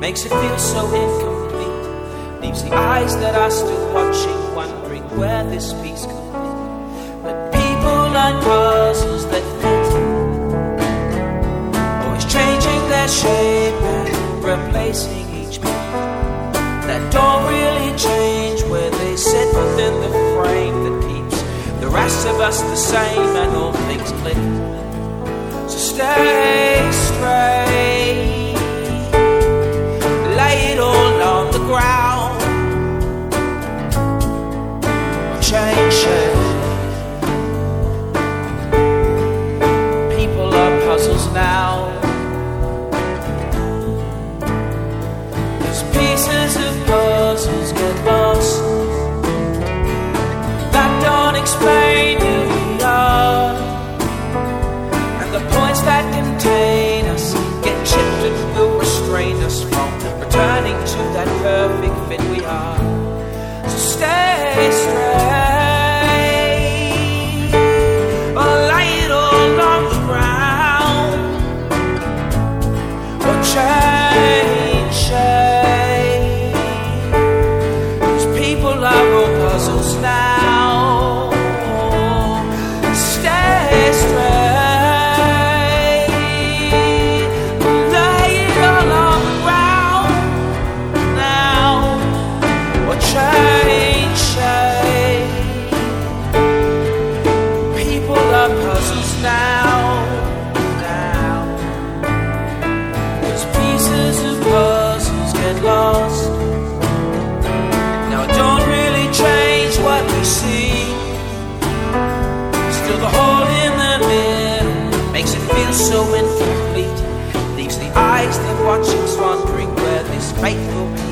makes it feel so incomplete. Leaves the eyes that are still watching, wondering where this piece could be. But people like puzzles that fit, always changing their shape and replacing each bit, that don't really change where they sit within the frame that keeps the rest of us the same, and all things click. So stay straight, lay it all on the ground, change shape. People are puzzles now. Those pieces of puzzles get lost, that don't explain who we are, and the points that contain us get chipped and will restrain us from returning to that perfect fit we are. So stay straight, or lay it all on the ground, or change shape. These people are all puzzles now. Stay straight, lay it all on the ground now, or change shape. People are puzzles now. Those pieces of puzzles get lost. Now it don't really change what we see. Still the hole in the middle makes it feel so incomplete. Leaves the eyes that watching, wondering where this faithful